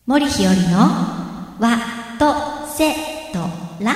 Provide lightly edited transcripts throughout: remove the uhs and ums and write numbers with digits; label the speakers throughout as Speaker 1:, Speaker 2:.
Speaker 1: 森ひよりのわとせとら。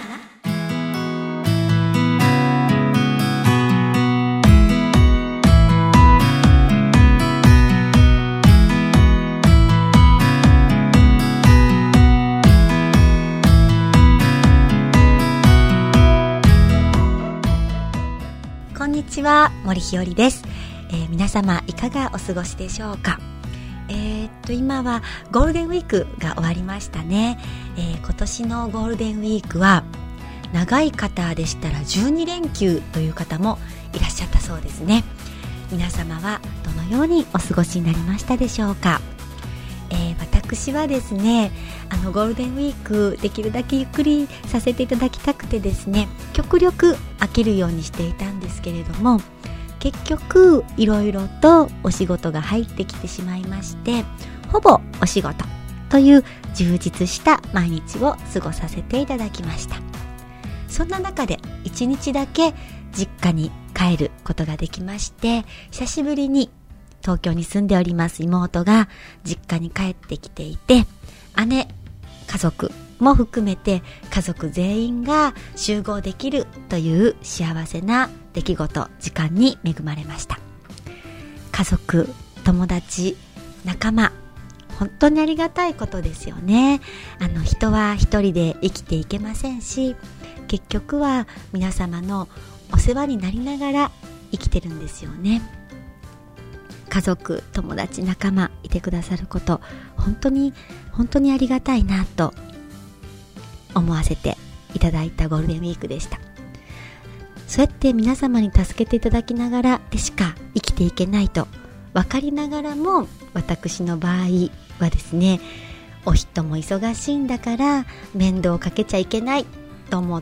Speaker 1: こんにちは、森ひよりです。皆様いかがお過ごしでしょうか。今はゴールデンウィークが終わりましたね。今年のゴールデンウィークは長い方でしたら12連休という方もいらっしゃったそうですね。皆様はどのようにお過ごしになりましたでしょうか。私はですね、ゴールデンウィークできるだけゆっくりさせていただきたくてですね、極力飽きるようにしていたんですけれども、結局いろいろとお仕事が入ってきてしまいまして、ほぼお仕事という充実した毎日を過ごさせていただきました。そんな中で1日だけ実家に帰ることができまして、久しぶりに東京に住んでおります妹が実家に帰ってきていて、姉、家族も含めて家族全員が集合できるという幸せな出来事、時間に恵まれました。家族、友達、仲間、本当にありがたいことですよね。人は一人で生きていけませんし、結局は皆様のお世話になりながら生きてるんですよね。家族、友達、仲間いてくださること、本当にありがたいなと思わせていただいたゴールデンウィークでした。そうやって皆様に助けていただきながらでしか生きていけないと分かりながらも、私の場合はですね、お人も忙しいんだから面倒をかけちゃいけないと思って、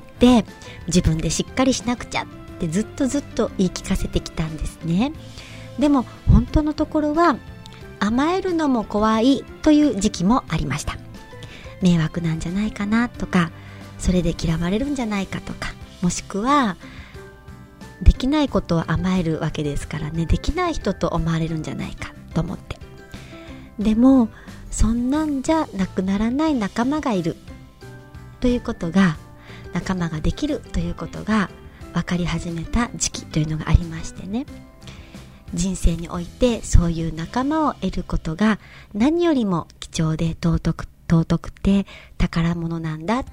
Speaker 1: 自分でしっかりしなくちゃってずっと言い聞かせてきたんですね。でも本当のところは甘えるのも怖いという時期もありました。迷惑なんじゃないかなとか、それで嫌われるんじゃないかとか、もしくはできないことを甘えるわけですからね、できない人と思われるんじゃないかと思って、でもそんなんじゃなくならない仲間がいるということが、仲間ができるということが分かり始めた時期というのがありましてね、人生においてそういう仲間を得ることが何よりも貴重で尊くて宝物なんだって、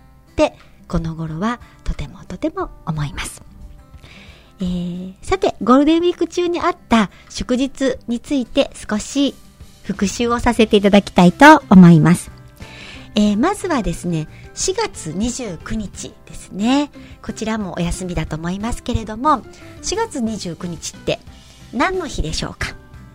Speaker 1: この頃はとても思います。さて、ゴールデンウィーク中にあった祝日について少し復習をさせていただきたいと思います。まずはですね、4月29日ですね。こちらもお休みだと思いますけれども、4月29日って何の日でしょうか。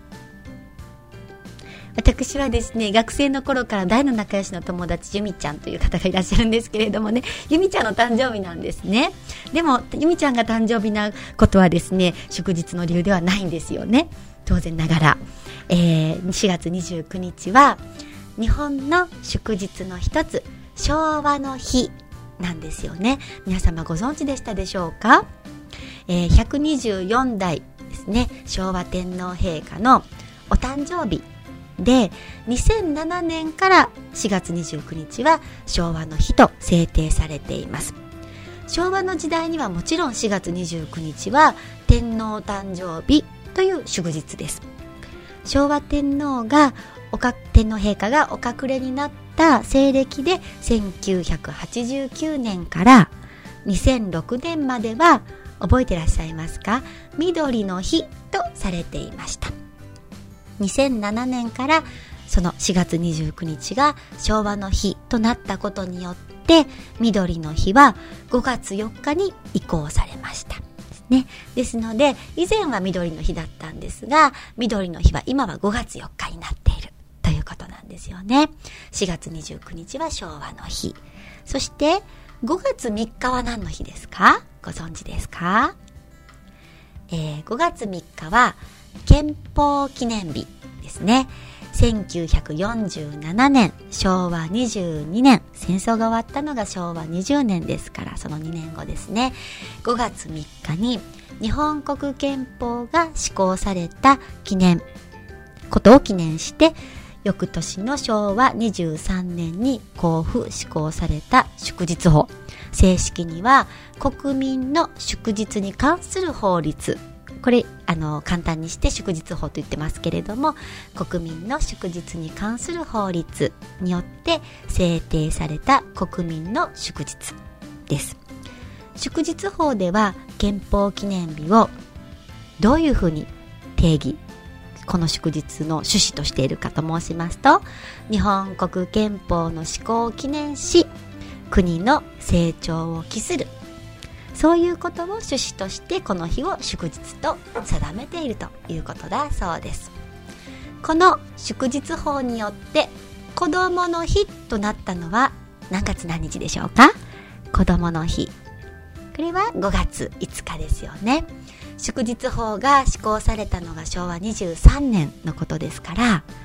Speaker 1: 私はですね、学生の頃から大の仲良しの友達、ゆみちゃんという方がいらっしゃるんですけれどもね、ゆみちゃんの誕生日なんですね。でもゆみちゃんが誕生日なことはですね、祝日の理由ではないんですよね。当然ながら、4月29日は日本の祝日の一つ、昭和の日なんですよね。皆様ご存知でしたでしょうか。124代ですね、昭和天皇陛下のお誕生日で、2007年から4月29日は昭和の日と制定されています。昭和の時代にはもちろん4月29日は天皇誕生日という祝日です。昭和天皇陛下がお隠れになった西暦で1989年から2006年までは、覚えてらっしゃいますか？緑の日とされていました。2007年からその4月29日が昭和の日となったことによって、緑の日は5月4日に移行されましたね。ですので、以前は緑の日だったんですが、緑の日は今は5月4日になっているということなんですよね。4月29日は昭和の日。そして5月3日は何の日ですか？ご存知ですか？5月3日は憲法記念日ですね。1947年、昭和22年、戦争が終わったのが昭和20年ですから、その2年後ですね。5月3日に日本国憲法が施行されたことを記念して、 翌年の昭和23年に公布施行された祝日法、正式には国民の祝日に関する法律、これ簡単にして祝日法と言ってますけれども、国民の祝日に関する法律によって制定された国民の祝日です。祝日法では憲法記念日をどういうふうに定義、この祝日の趣旨としているかと申しますと、日本国憲法の施行を記念し、国の成長を期する、そういうことを趣旨としてこの日を祝日と定めているということだそうです。この祝日法によって子どもの日となったのは何月何日でしょうか？子どもの日、これは5月5日ですよね。祝日法が施行されたのが昭和23年のことですから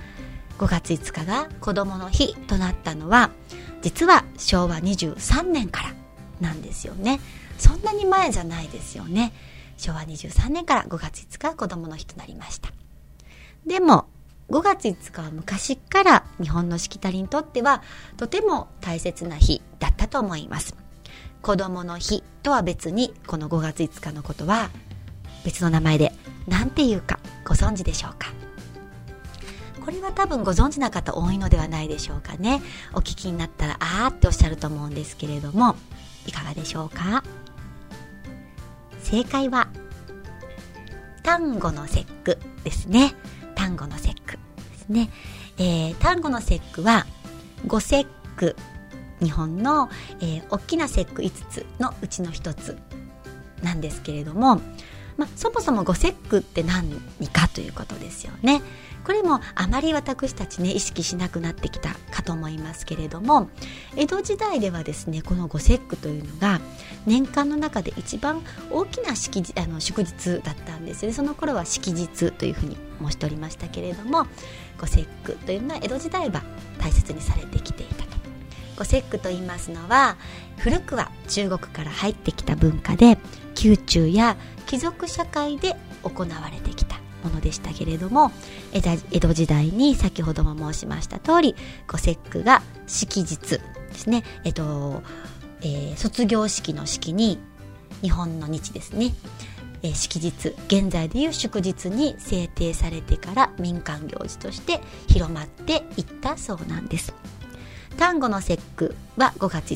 Speaker 1: 、5月5日が子どもの日となったのは実は昭和23年からなんですよね。そんなに前じゃないですよね。昭和23年から5月5日子どもの日となりました。でも5月5日は昔から日本のしきたりにとってはとても大切な日だったと思います。子どもの日とは別にこの5月5日のことは別の名前で何て言うかご存知でしょうか？これは多分ご存知な方多いのではないでしょうかね。お聞きになったらあーっておっしゃると思うんですけれども、いかがでしょうか？正解は端午の節句ですね。端午の節句ですね。端午の節句は五節句、日本の、大きな節句5つのうちの1つなんですけれども、そもそも五節句って何かということですよね。これもあまり私たちね意識しなくなってきたかと思いますけれども、江戸時代ではですね、この五節句というのが年間の中で一番大きな祝日だったんですね。その頃は式日というふうに申しておりましたけれども、五節句というのは江戸時代は大切にされてきていたと。五節句と言いますのは、古くは中国から入ってきた文化で宮中や貴族社会で行われてきたものでしたけれども、江戸時代に先ほども申しました通り、五節句が式日ですね。卒業式の式に日本の日ですね、式日、現在でいう祝日に制定されてから民間行事として広まっていったそうなんです。端午の節句は5月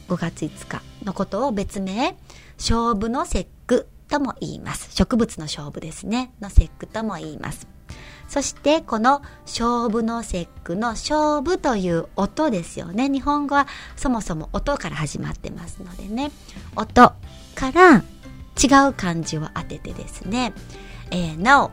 Speaker 1: 5日のことを別名菖蒲の節句とも言います。植物の菖蒲ですねの節句とも言います。そしてこの菖蒲の節句の菖蒲という音ですよね。日本語はそもそも音から始まってますのでね、音から違う漢字を当ててですね、直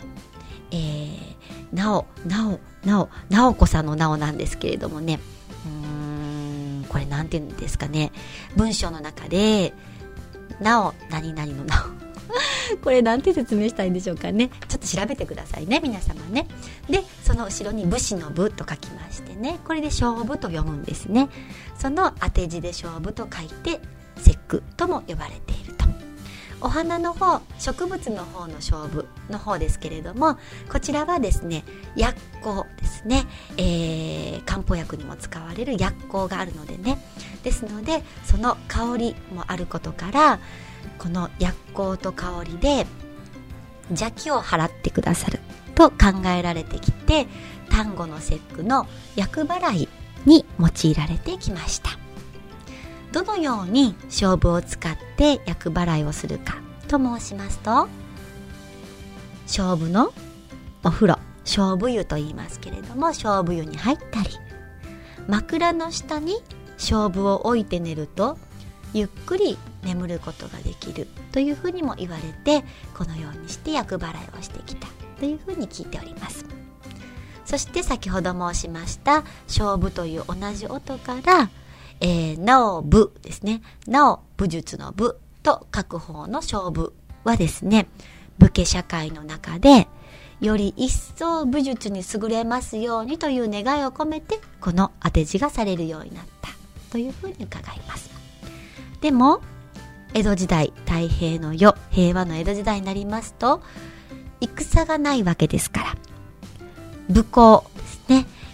Speaker 1: 子さんの直なんですけれどもね、これなんて言うんですかね、文章の中で何々のなおこれなんて説明したいんでしょうかね。ちょっと調べてくださいね皆様ね。でその後ろに武士の武と書きましてね、これで菖蒲と読むんですね。その当て字で菖蒲と書いて節句とも呼ばれていると。お花の方、植物の方の菖蒲の方ですけれども、こちらはですね薬効ですね、漢方薬にも使われる薬効があるのでね、ですのでその香りもあることから、この薬効と香りで邪気を払ってくださると考えられてきて、端午の節句の厄払いに用いられてきました。どのように菖蒲を使って厄払いをするかと申しますと、菖蒲のお風呂、菖蒲湯と言いますけれども、菖蒲湯に入ったり、枕の下に菖蒲を置いて寝るとゆっくり眠ることができるというふうにも言われて、このようにして厄払いをしてきたというふうに聞いております。そして先ほど申しました菖蒲という同じ音からなお武ですね。なお武術の武と書く方の菖蒲はですね、武家社会の中でより一層武術に優れますようにという願いを込めて、この当て字がされるようになったというふうに伺います。でも江戸時代、太平の世、平和の江戸時代になりますと戦がないわけですから、武功ですね、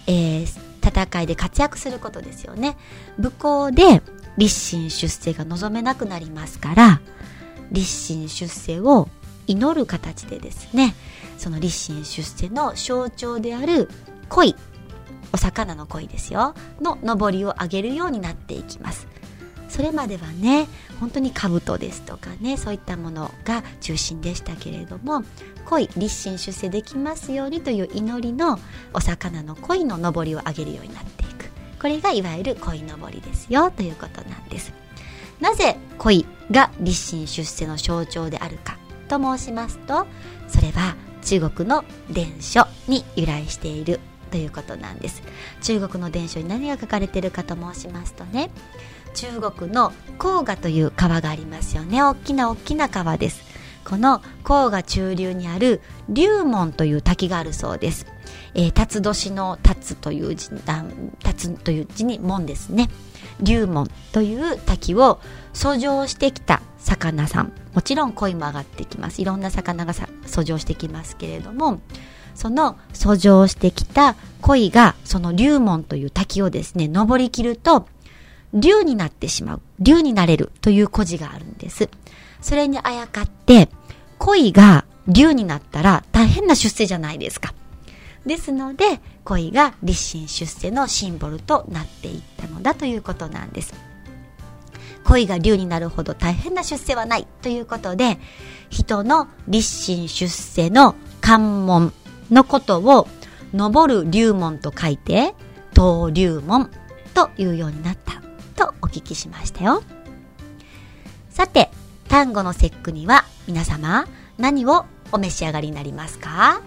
Speaker 1: 戦いで活躍することですよね。武功で立身出世が望めなくなりますから、立身出世を祈る形でですね、その立身出世の象徴である鯉、お魚の鯉ですよの上りを上げるようになっていきます。それまではね、本当に兜ですとかね、そういったものが中心でしたけれども、鯉、立身出世できますようにという祈りのお魚の鯉の上りを上げるようになっていく。これがいわゆる鯉のぼりですよということなんです。なぜ鯉が立身出世の象徴であるかと申しますと、それは中国の伝書に由来しているということなんです。中国の伝書に何が書かれているかと申しますとね、中国の黄河という川がありますよね。大きな川です。この黄河中流にある龍門という滝があるそうです。辰年の辰という字に門ですね。龍門という滝を遡上してきた魚さん、もちろん鯉も上がってきます。いろんな魚が遡上してきますけれども、その遡上してきた鯉がその龍門という滝をですね、登りきると龍になってしまう、龍になれるという故事があるんです。それにあやかって鯉が龍になったら大変な出世じゃないですか。ですので鯉が立身出世のシンボルとなっていったのだということなんです。鯉が龍になるほど大変な出世はないということで、人の立身出世の関門のことを登る龍門と書いて登龍門というようになったとお聞きしましたよ。さて、端午の節句には皆様何をお召し上がりになりますか？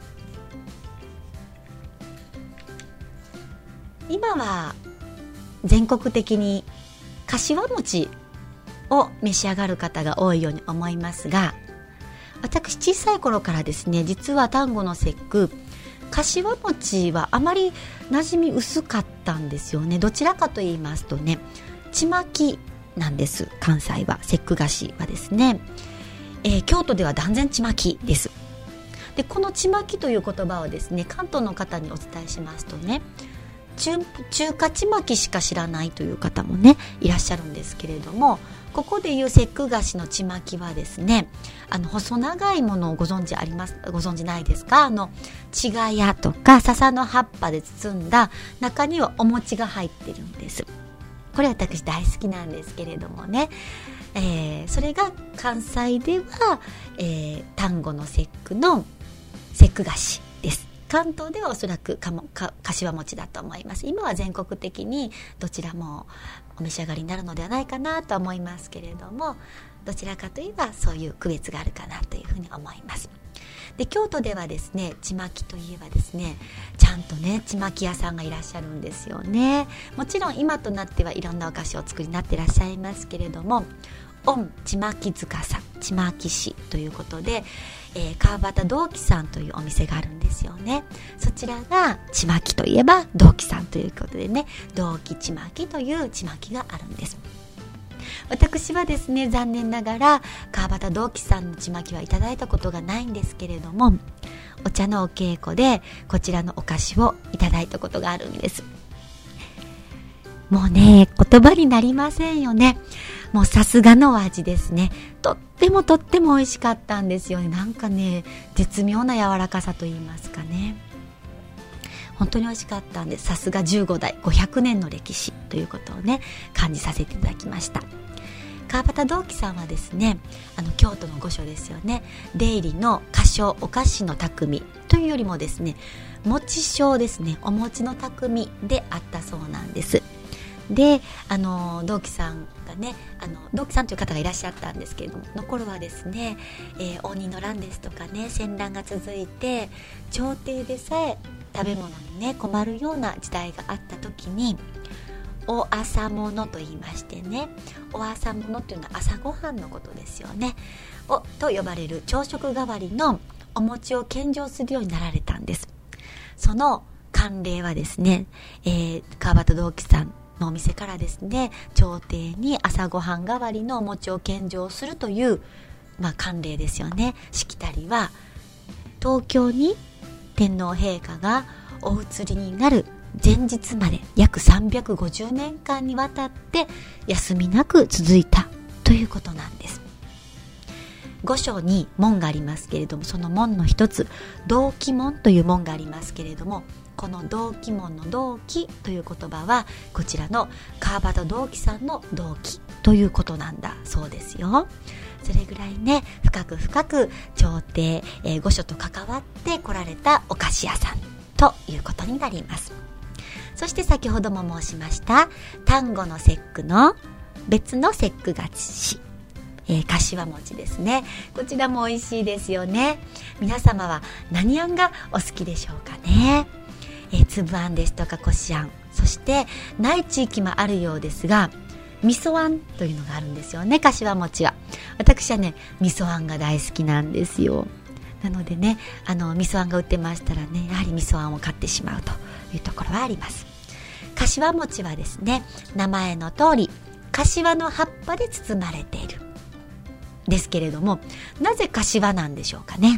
Speaker 1: 今は全国的に柏餅を召し上がる方が多いように思いますが、私小さい頃からですね、実は端午の節句、柏餅はあまり馴染み薄かったんですよね。どちらかと言いますとね、ちまきなんです。関西は節句菓子はですね、京都では断然ちまきです。で、このちまきという言葉をですね、関東の方にお伝えしますとね、中華ちまきしか知らないという方もねいらっしゃるんですけれども、ここでいう節句菓子のちまきはですね、細長いものをご存知ないですか？ちがやとか笹の葉っぱで包んだ中にはお餅が入ってるんです。これ私大好きなんですけれどもね、それが関西では、端午の節句の節句菓子です。関東ではおそらく柏餅だと思います。今は全国的にどちらもお召し上がりになるのではないかなと思いますけれども、どちらかといえばそういう区別があるかなというふうに思います。で、京都ではですね、ちまきといえばですね、ちゃんとねちまき屋さんがいらっしゃるんですよね。もちろん今となってはいろんなお菓子をお作りになっていらっしゃいますけれども、御ちまき塚さん、ちまき市ということで、川端銅器さんというお店があるんですよね。そちらがちまきといえば銅器さんということでね、銅器ちまきというちまきがあるんです。私はですね、残念ながら川端銅器さんのちまきはいただいたことがないんですけれども、お茶のお稽古でこちらのお菓子をいただいたことがあるんです。もうね、言葉になりませんよね。もうさすがのお味ですね。とっても美味しかったんですよね。なんかね、絶妙な柔らかさと言いますかね、本当に美味しかったんで、さすが15代500年の歴史ということをね感じさせていただきました。川端銅器さんはですね、京都の御所ですよね。出入りの菓匠、お菓子の匠というよりもですね、餅商ですね、お餅の匠であったそうなんです。で、銅器さんがね、銅器さんという方がいらっしゃったんですけれども、の頃はですね、応仁の乱ですとかね、戦乱が続いて朝廷でさえ食べ物にね困るような時代があった時に、お朝物と言いましてね、お朝物というのは朝ごはんのことですよね、と呼ばれる朝食代わりのお餅を献上するようになられたんです。その慣例はですね、川端銅器さんのお店からですね、朝廷に朝ごはん代わりのお餅を献上するという、慣例ですよね。しきたりは、東京に天皇陛下がお移りになる前日まで約350年間にわたって休みなく続いたということなんです。御所に門がありますけれども、その門の一つ、道紀門という門がありますけれども、この道紀門の道紀という言葉はこちらの川端道紀さんの道紀ということなんだそうですよ。それぐらいね、深く朝廷、御所と関わって来られたお菓子屋さんということになります。そして先ほども申しました丹後の節句の別の節句菓子、柏餅ですね。こちらも美味しいですよね。皆様は何あんがお好きでしょうかね。粒あんですとかこしあん、そしてない地域もあるようですが、味噌あんというのがあるんですよね、柏餅は。私はね、味噌あんが大好きなんですよ。なのでね、味噌あんが売ってましたらね、やはり味噌あんを買ってしまうというところはあります。柏餅はですね、名前の通り柏の葉っぱで包まれているですけれども、なぜ柏なんでしょうかね。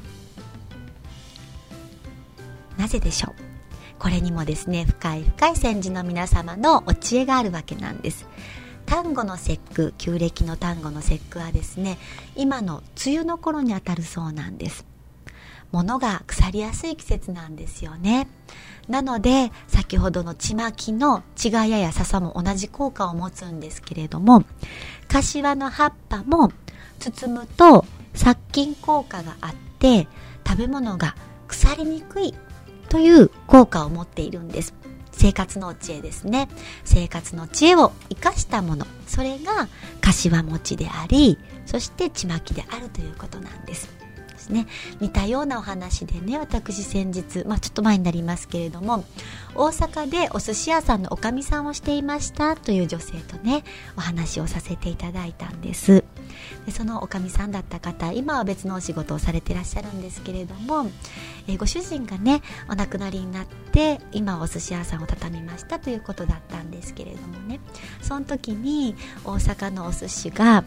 Speaker 1: なぜでしょう。これにもですね、深い先人の皆様のお知恵があるわけなんです。丹後の節句、旧暦の丹後の節句はですね、今の梅雨の頃にあたるそうなんです。物が腐りやすい季節なんですよね。なので先ほどのちまきのちがやや笹も同じ効果を持つんですけれども、柏の葉っぱも包むと殺菌効果があって食べ物が腐りにくいという効果を持っているんです。生活の知恵ですね。生活の知恵を生かしたもの、それが柏餅であり、そしてちまきであるということなんですね。似たようなお話でね、私先日、ちょっと前になりますけれども、大阪でお寿司屋さんのおかみさんをしていましたという女性とね、お話をさせていただいたんです。でそのおかみさんだった方、今は別のお仕事をされていらっしゃるんですけれども、ご主人がねお亡くなりになって今お寿司屋さんを畳みましたということだったんですけれどもね、その時に大阪のお寿司が、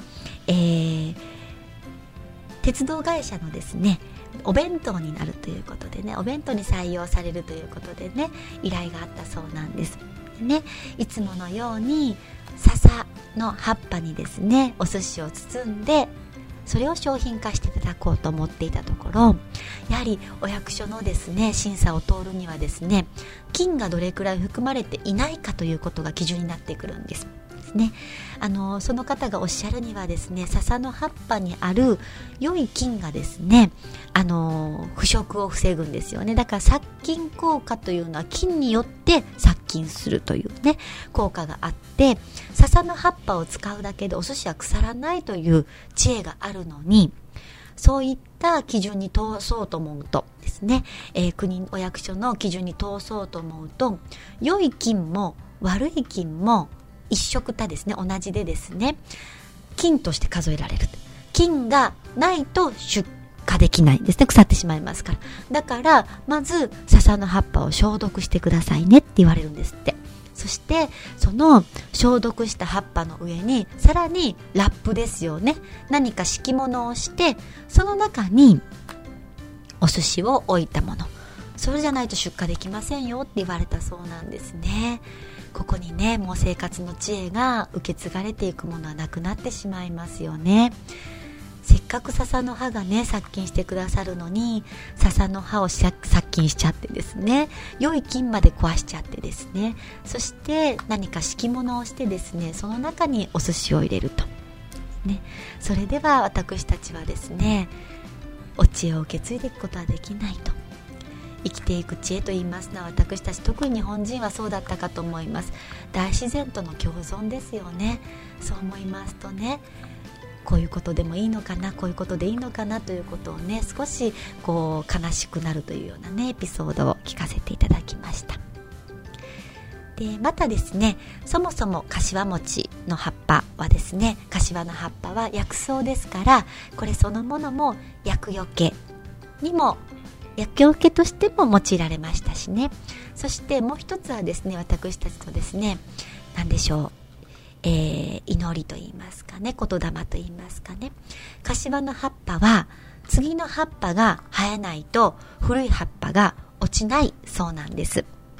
Speaker 1: 鉄道会社のですねお弁当になるということでね、お弁当に採用されるということでね、依頼があったそうなんですね。いつものように笹の葉っぱにですねお寿司を包んで、それを商品化していただこうと思っていたところ、やはりお役所のですね審査を通るにはですね、菌がどれくらい含まれていないかということが基準になってくるんですね。その方がおっしゃるにはですね、笹の葉っぱにある良い菌がですね、腐食を防ぐんですよね。だから殺菌効果というのは菌によって殺菌するというね効果があって、笹の葉っぱを使うだけでお寿司は腐らないという知恵があるのに、そういった基準に通そうと思うとですね、国お役所の基準に通そうと思うと、良い菌も悪い菌も一色たですね、同じでですね、菌として数えられる。菌がないと出荷できないんですね。腐ってしまいますから。だからまず笹の葉っぱを消毒してくださいねって言われるんですって。そしてその消毒した葉っぱの上にさらにラップですよね、何か敷物をして、その中にお寿司を置いたもの、それじゃないと出荷できませんよって言われたそうなんですね。ここにね、もう生活の知恵が受け継がれていくものはなくなってしまいますよね。せっかく笹の葉がね殺菌してくださるのに、笹の葉を殺菌しちゃってですね、良い菌まで壊しちゃってですね、そして何か敷物をしてですね、その中にお寿司を入れると、ね、それでは私たちはですねお知恵を受け継いでいくことはできないと。生きていく知恵と言いますのは、私たち特に日本人はそうだったかと思います。大自然との共存ですよね。そう思いますとね、こういうことでもいいのかな、こういうことでいいのかなということをね、少しこう悲しくなるというようなねエピソードを聞かせていただきました。でまたですね、そもそも柏餅の葉っぱはですね、柏の葉っぱは薬草ですから、これそのものも薬よけにも、薬よけとしても用いられましたしね。そしてもう一つはですね、私たちとですね、何でしょう、祈りと言いますかね、言霊と言いますかね、柏の葉っぱは次の葉っぱが生えないと古い葉っぱが落ちないそうなんです。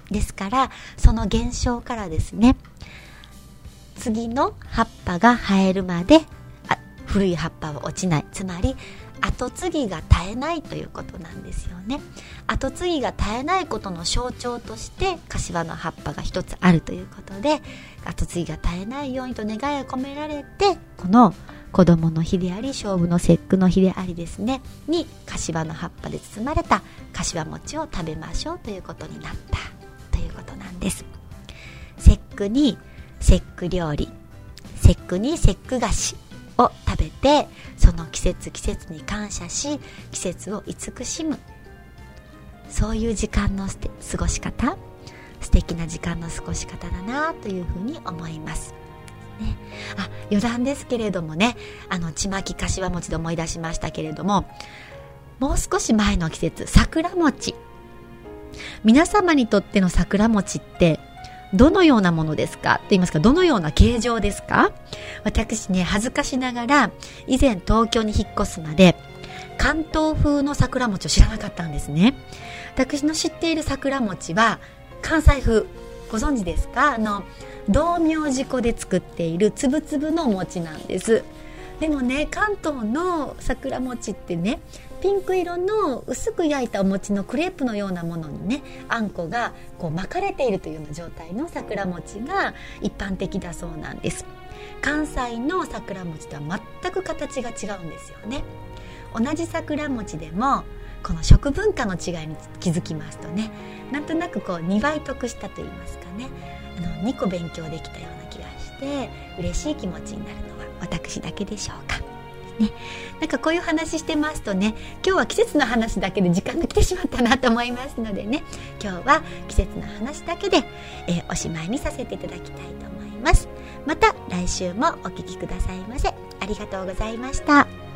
Speaker 1: ですから、その現象からですね、次の葉っぱが生えるまで古い葉っぱは落ちない、つまり後継ぎが絶えないということなんですよね。後継ぎが絶えないことの象徴として柏の葉っぱが一つあるということで、後継ぎが絶えないようにと願いを込められて、この子供の日であり勝負の節句の日でありですねに、柏の葉っぱで包まれた柏餅を食べましょうということになったということなんです。節句に節句料理、節句に節句菓子を食べて、その季節に感謝し、季節を慈しむ、そういう時間の過ごし方、素敵な時間の過ごし方だなというふうに思いますね。余談ですけれどもね、ちまきかしわ餅で思い出しましたけれども、もう少し前の季節、桜餅、皆様にとっての桜餅ってどのようなものですかと言いますか、どのような形状ですか？私ね、恥ずかしながら以前東京に引っ越すまで関東風の桜餅を知らなかったんですね。私の知っている桜餅は関西風、ご存知ですか？道明寺粉で作っているつぶつぶのお餅なんです。でもね、関東の桜餅ってね、ピンク色の薄く焼いたお餅のクレープのようなものにね、あんこがこう巻かれているというような状態の桜餅が一般的だそうなんです。関西の桜餅とは全く形が違うんですよね。同じ桜餅でもこの食文化の違いに気づきますとね、なんとなくこう2倍得したと言いますかね、2個勉強できたような気がして嬉しい気持ちになるのは私だけでしょうかね。なんかこういう話してますとね、今日は季節の話だけで時間が来てしまったなと思いますのでね、今日は季節の話だけで、おしまいにさせていただきたいと思います。また来週もお聞きくださいませ。ありがとうございました。